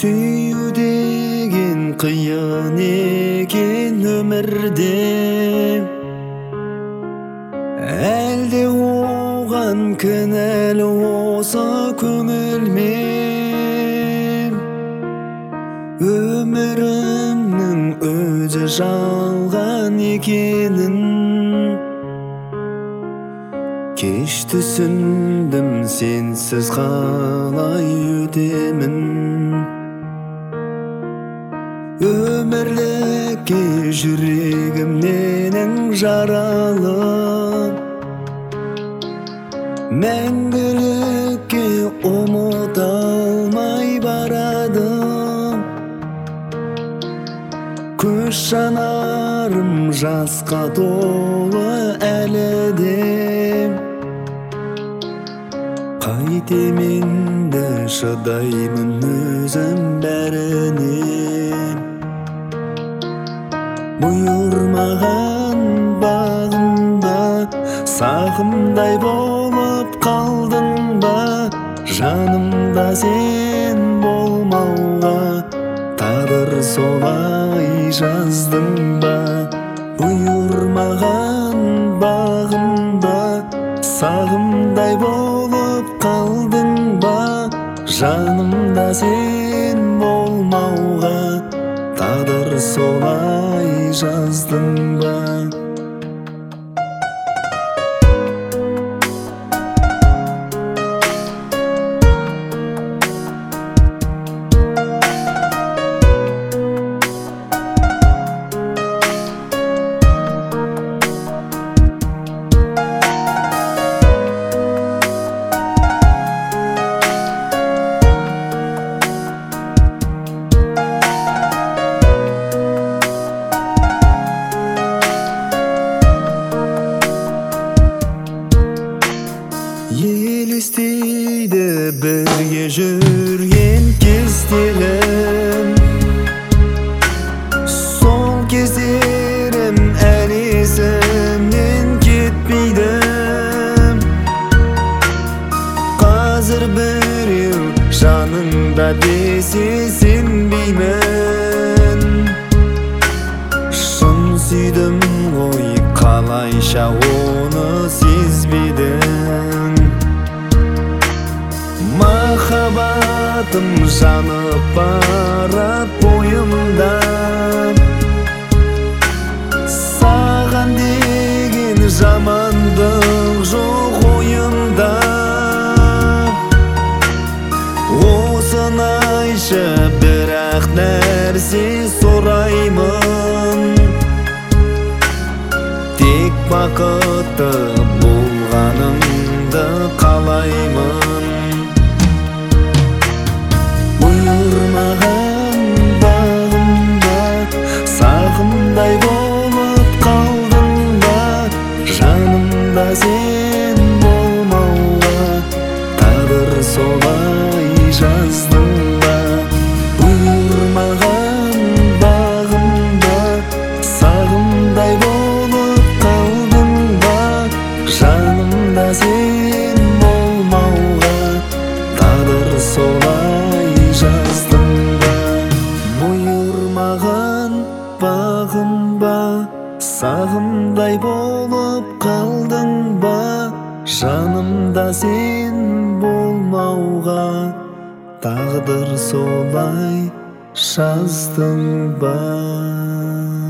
Сүйүү деген кыйын экен өмүрдө, элде оған кінәлі осы көңіл мен. Өмірімнің өзі жалған екенін кеш түсіндім, сенсіз қалай өтемін. Өмірлікке жүрегім менің жаралы, мәңгілікке ұмыта алмай барады. Көз жанарым жасқа толы әлі де, қайтем енді шыдаймын өзім бәріне. Бұйырмаған бағымда сағымдай болып қалдың ба? Жанымда сен болмауға тағдыр солай жаздың ба? Бұйырмаған бағымда сағымдай болып қалдың ба? Жанымда сен болмауға тағдыр солай жаздың ба? Елестейді бірге жүрген кездерім, сол кездерім әлі есімнен кетпейді. Қазір біреу жаныңда десе сенбеймін. Шын сүйдім ғой, қалайша оны сезбейдің? Махаббатым жанып барат бойымда, саған деген жамандық жоқ ойымда. Осынайшы бірақ нәрсе сұраймын, тек бақытты болғаныңды қалаймын. Бұйырмаған бағымда сағымдай болып қалдың ба? Жанымда сен болмауға тағдыр солай жаздың ба? Бұйырмаған бағымда сағымдай болып қалдың ба? Жанымда сен болмауға тағдыр солай жаздың ба? Бұйырмаған бағым ба, сағымдай болып қалдың ба? Жанымда сен болмауға тағдыр солай жаздың ба?